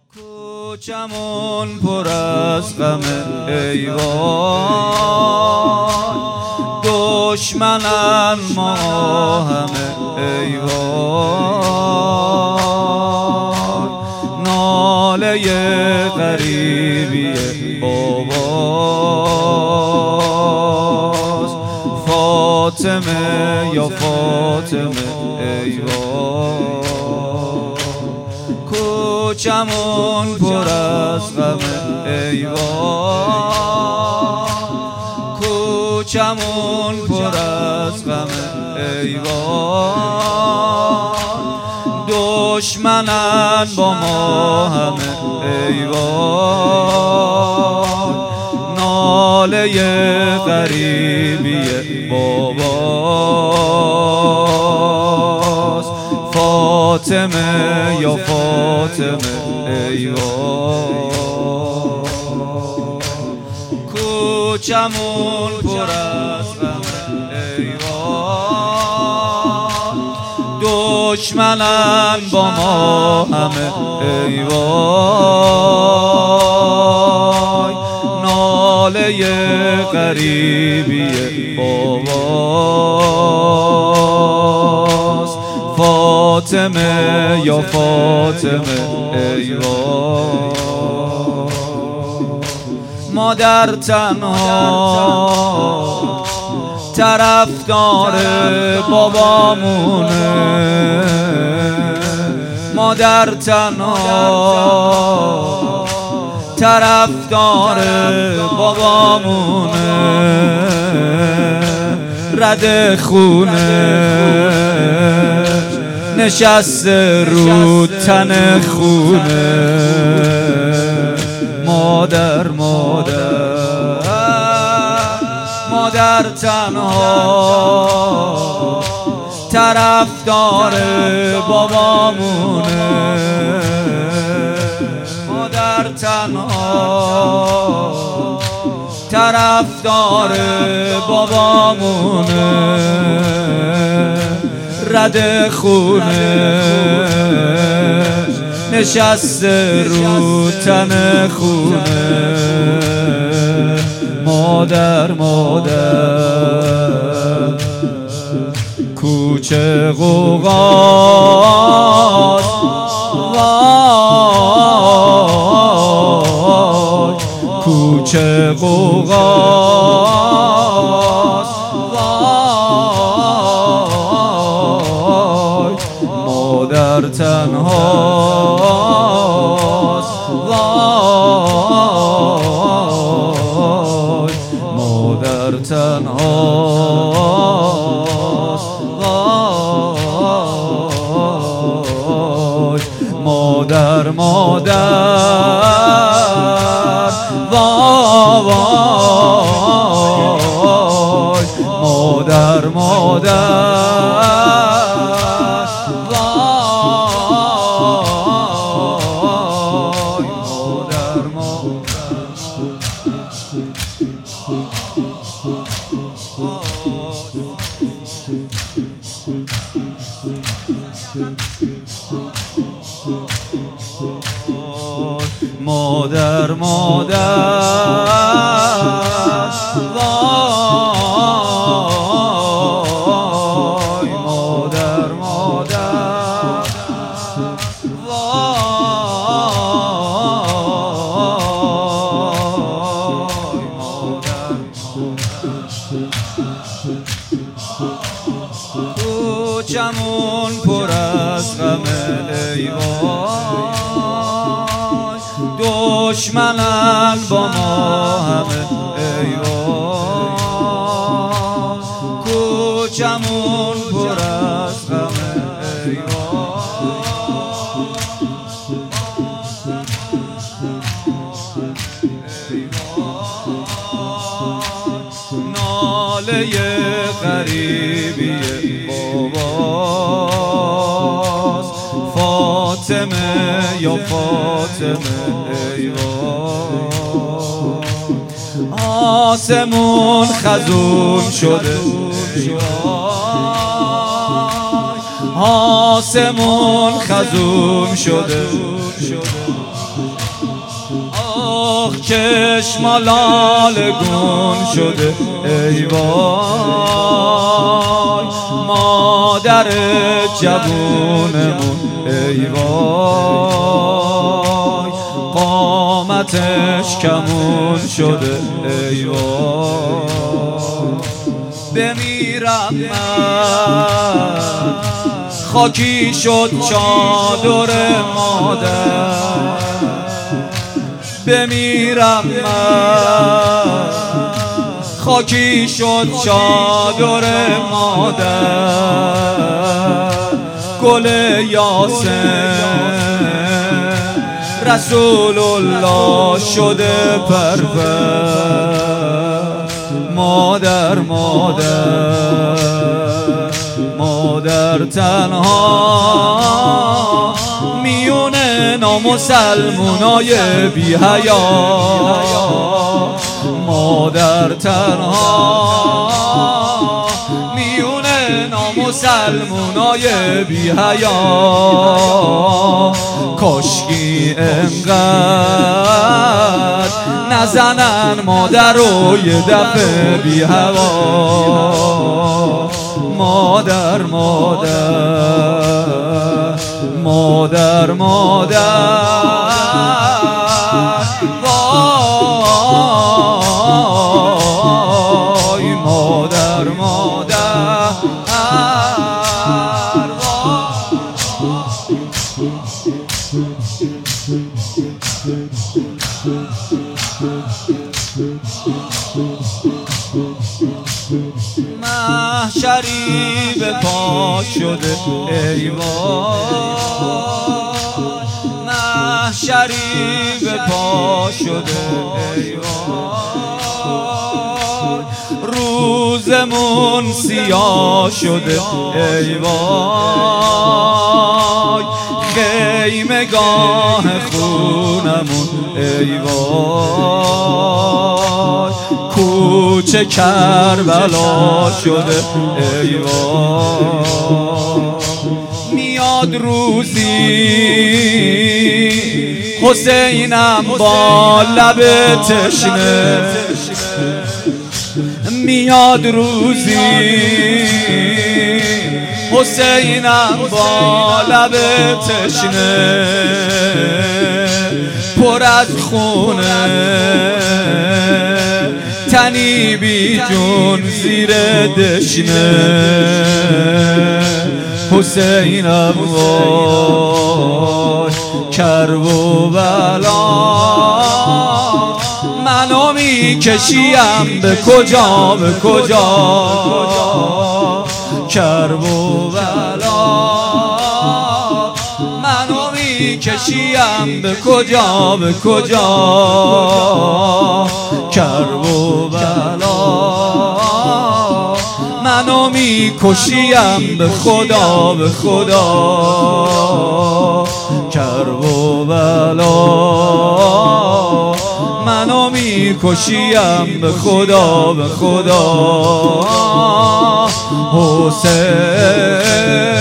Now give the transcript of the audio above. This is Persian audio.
کوچمون پر از غمه ای وای، دشمنن ما همه ای وای، ناله غریبی باباست فاطمه یا فاطمه ای وای، کوچمون پر از غمه ای وای، کوچمون پر از غمه ای وای، دشمنن با ما همه ای وای، ناله غریبی باباست فاطمه یا فاطمه ای وای، کوچمون پر از غمه ای وای، دشمنن با ما همه ای وای، ناله غریبی باباست فاطمه یا فاطمه ای وای، مادر تنها طرفدار بابامونه، مادر تنها طرفدار بابامونه، رد خونه نشسته رو تن خونه، مادر مادر تنها طرفدار بابامونه، مادر تنها طرفدار بابامونه، رد خونه نشسته رو تن خونه، مادر کوچه غوغاست وای، کوچه غوغاست وای، مادر تنهاست وای، مادر تنهاست وای، مادر وای، مادر مادر وای، مادر کوچمون پر از غمه ای وای، دشمنن با ما همه ای وای، کوچمون پر از غمه ای وای، ناله غریبی باباست فاطمه یا فاطمه ای وای، آسمون خزون شده آسمون خزون شده چشم لاله گون شده ای وای، مادر جوونمون ای وای، قامتش کمون شده ای وای. بمیرم من خاکی شد چادر مادر، بمیرم من خاکی شد چادر مادر. گل یاسین رسول الله شده پرپر، مادر مادر مادر تنها میون نامسلمونای بی حیا، مادر تنها میون نامسلمونای بی حیا. کاشکی انقدر نزنن مادر رو یه دفعه بی هوا، مادر مادر مادر مادر وای، مادر مادر محشری به پا شده ای وای، محشری به پا شده ای وای، روزمون سیاه شده ای وای، خیمگاه خونمون ای وای، کوچه کربلا شده ای وای. میاد روزی حسینم با لب تشنه، میاد روزی حسینم با لب تشنه، پر از خونه تنی بی جون زیر دشنه. حسینم وای کرب و بلا، منو میکشیم به کجا به کجا، کرب و بلا منو میکشیم به کجا به کجا، کرب و بلا منو میکشیم به خدا به خدا، کرب و بلا منو میکشیم به خدا به خدا. حسین